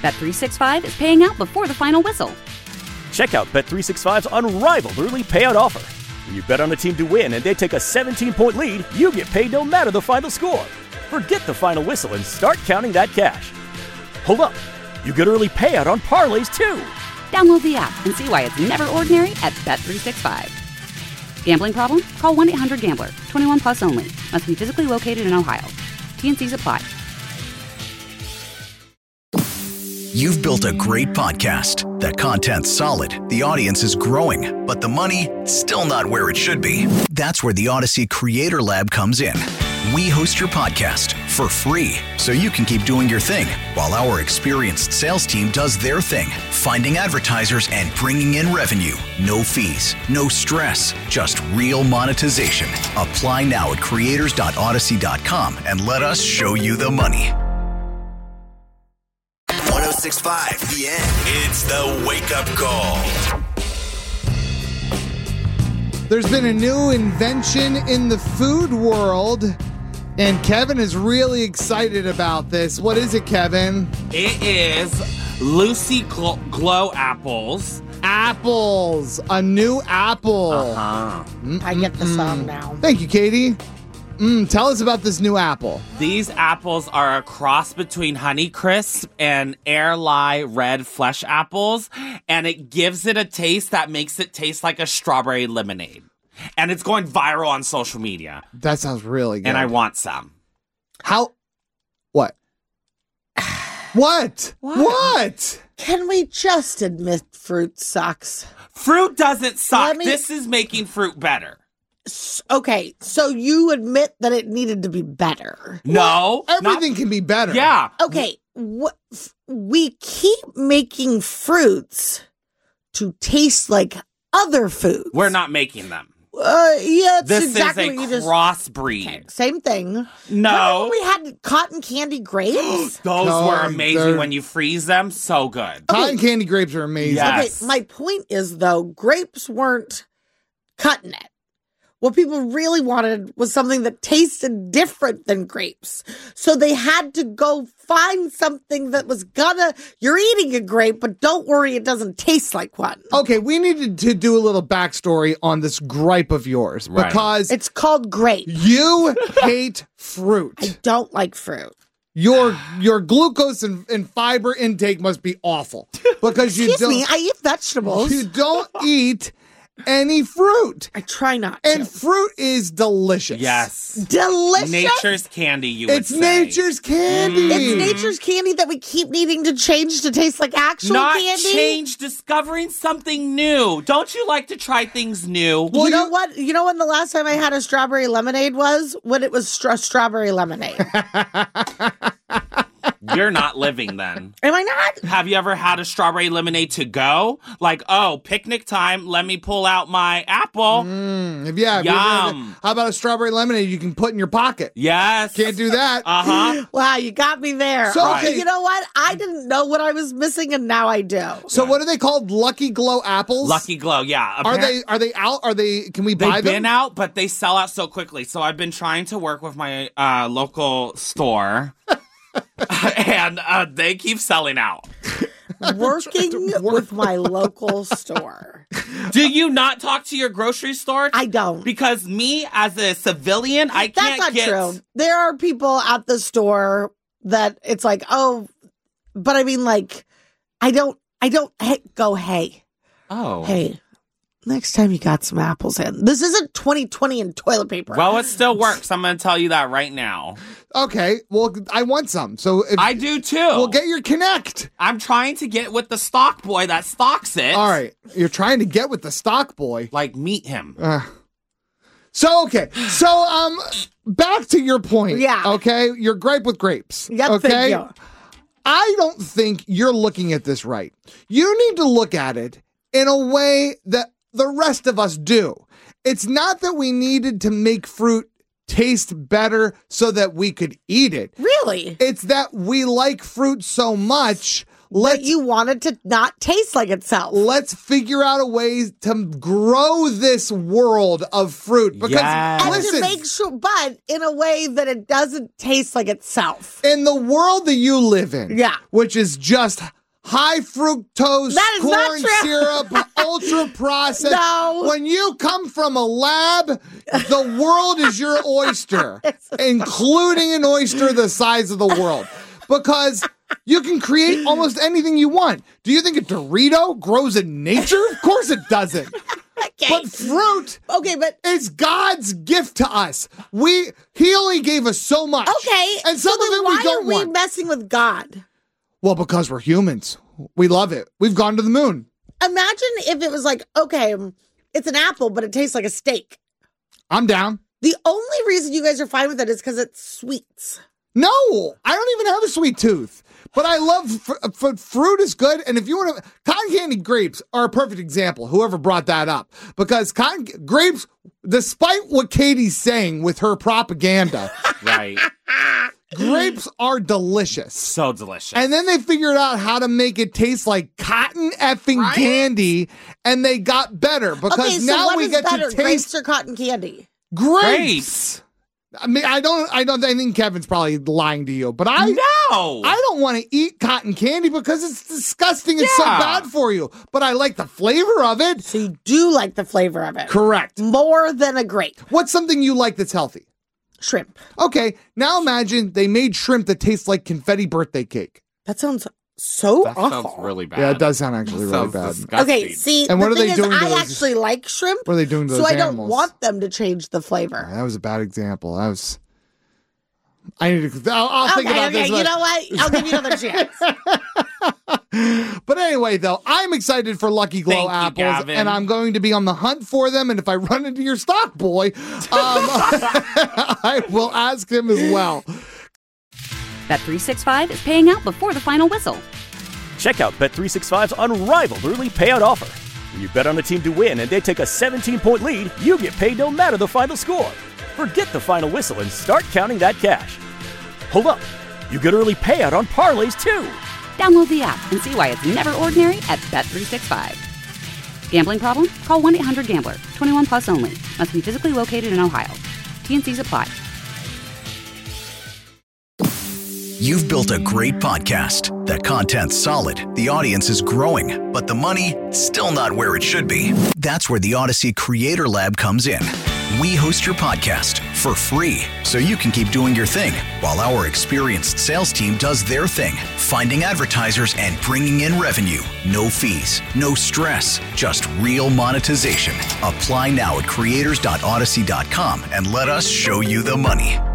Bet365 is paying out before the final whistle. Check out Bet365's unrivaled early payout offer. When you bet on a team to win and they take a 17-point lead, you get paid no matter the final score. Forget the final whistle and start counting that cash. Hold up. You get early payout on parlays, too. Download the app and see why it's never ordinary at Bet365. Gambling problem? Call 1-800-GAMBLER. 21 plus only. Must be physically located in Ohio. T&Cs apply. You've built a great podcast. The content's solid, the audience is growing, but the money, still not where it should be. That's where the Odyssey Creator Lab comes in. We host your podcast for free, so you can keep doing your thing, while our experienced sales team does their thing, finding advertisers and bringing in revenue. No fees, no stress, just real monetization. Apply now at creators.odyssey.com and let us show you the money. 106.5 The End. It's the wake-up call. There's been a new invention in the food world, and Kevin is really excited about this. What is it, Kevin? It is Lucy Glow apples. Apples. A new apple. I get the song now. Thank you, Katie. Tell us about this new apple. These apples are a cross between Honeycrisp and Airlie red flesh apples, and it gives it a taste that makes it taste like a strawberry lemonade. And it's going viral on social media. That sounds really good. And I want some. How? What? What? Can we just admit fruit sucks? Fruit doesn't suck. This is making fruit better. Okay, so you admit that it needed to be better. No. Everything can be better. Yeah. Okay, we keep making fruits to taste like other foods. We're not making them. Yeah, it's this exactly is what a you just... crossbreed. Okay, same thing. No. Remember we had cotton candy grapes? Those were amazing when you freeze them. So good. Cotton candy grapes are amazing. Yes. Okay, my point is, though, grapes weren't cutting it. What people really wanted was something that tasted different than grapes. So they had to go find something that was you're eating a grape, but don't worry, it doesn't taste like one. Okay, we needed to do a little backstory on this gripe of yours, because it's called grape. You hate fruit. I don't like fruit. Your glucose and fiber intake must be awful because you Excuse me, I eat vegetables. You don't eat any fruit. I try not to. And fruit is delicious. Yes. Delicious? Nature's candy, you would say. It's nature's candy. It's nature's candy that we keep needing to change to taste like actual candy. Not change, discovering something new. Don't you like to try things new? Well, you know what? You know when the last time I had a strawberry lemonade was? When it was strawberry lemonade. You're not living then. Am I not? Have you ever had a strawberry lemonade to go? Like, oh, picnic time, let me pull out my apple. Yum. How about a strawberry lemonade you can put in your pocket? Yes. Can't do that. Uh-huh. Wow, you got me there. So, okay, you know what? I didn't know what I was missing, and now I do. So what are they called? Lucky Glow apples? Lucky Glow, yeah. Are they out? Can we buy them? They've been out, but they sell out so quickly. So I've been trying to work with my local store. And they keep selling out. Working with my local store. Do you not talk to your grocery store? I don't. Because me, as a civilian, I can't That's not true. There are people at the store that it's like, oh, but I mean, like, I don't go, hey. Oh. Hey. Next time you got some apples in. This isn't 2020 and toilet paper. Well, it still works. I'm going to tell you that right now. Okay. Well, I want some. So I do too. Well, get your Connect. I'm trying to get with the stock boy that stocks it. All right. You're trying to get with the stock boy. Like, meet him. So back to your point. Yeah. Okay. Your gripe with grapes. Yep, okay. thank you. I don't think you're looking at this right. You need to look at it in a way that the rest of us do. It's not that we needed to make fruit taste better so that we could eat it. Really? It's that we like fruit so much, But you want it to not taste like itself. Let's figure out a way to grow this world of fruit. Because Yes. And listen, to make sure, but in a way that it doesn't taste like itself. in the world that you live in, Yeah. which is just high fructose That is not corn true. syrup, ultra processed. No. When you come from a lab, the world is your oyster, including an oyster the size of the world. Because you can create almost anything you want. Do you think a Dorito grows in nature? Of course it doesn't. Okay. But fruit Okay, but is God's gift to us. He only gave us so much. okay. And some so of then it why we don't are we want. messing with God? Well, because we're humans. We love it. We've gone to the moon. Imagine if it was like, okay, it's an apple, but it tastes like a steak. I'm down. The only reason you guys are fine with it is because it's sweets. No, I don't even have a sweet tooth. But I love fruit is good. And if you want to, cotton candy grapes are a perfect example. Whoever brought that up. Because grapes, despite what Katie's saying with her propaganda, Right. grapes are delicious. So delicious. And then they figured out how to make it taste like cotton effing candy, and they got better because Okay, so now what we is get better, to grapes taste or cotton candy? grapes. I mean, I think Kevin's probably lying to you, but I No. don't want to eat cotton candy because it's disgusting. It's so Yeah. bad for you. But I like the flavor of it. So you do like the flavor of it. Correct. More than a grape. What's something you like that's healthy? Shrimp. Okay, now imagine they made shrimp that tastes like confetti birthday cake. That sounds so That awful. sounds really bad. Yeah, it does sound actually really Sounds bad. disgusting. Okay, see, And what the are they thing doing is, to I those- actually like shrimp, What are they doing to so those I don't animals? want them to change the flavor. That was a bad example. I need to. I'll think about this. You know what? I'll give you another chance. But anyway, though, I'm excited for Lucky Glow Thank you, apples, Gavin. and I'm going to be on the hunt for them. And if I run into your stock boy, I will ask him as well. Bet365 is paying out before the final whistle. Check out Bet365's unrivaled early payout offer. When you bet on a team to win and they take a 17-point lead, you get paid no matter the final score. Forget the final whistle and start counting that cash. Hold up. You get early payout on parlays, too. Download the app and see why it's never ordinary at Bet365. Gambling problem? Call 1-800-GAMBLER. 21 plus only. Must be physically located in Ohio. T&Cs apply. You've built a great podcast. That content's solid, the audience is growing, but the money, still not where it should be. That's where the Odyssey Creator Lab comes in. We host your podcast for free so you can keep doing your thing while our experienced sales team does their thing, finding advertisers and bringing in revenue. No fees, no stress, just real monetization. Apply now at creators.odyssey.com and let us show you the money.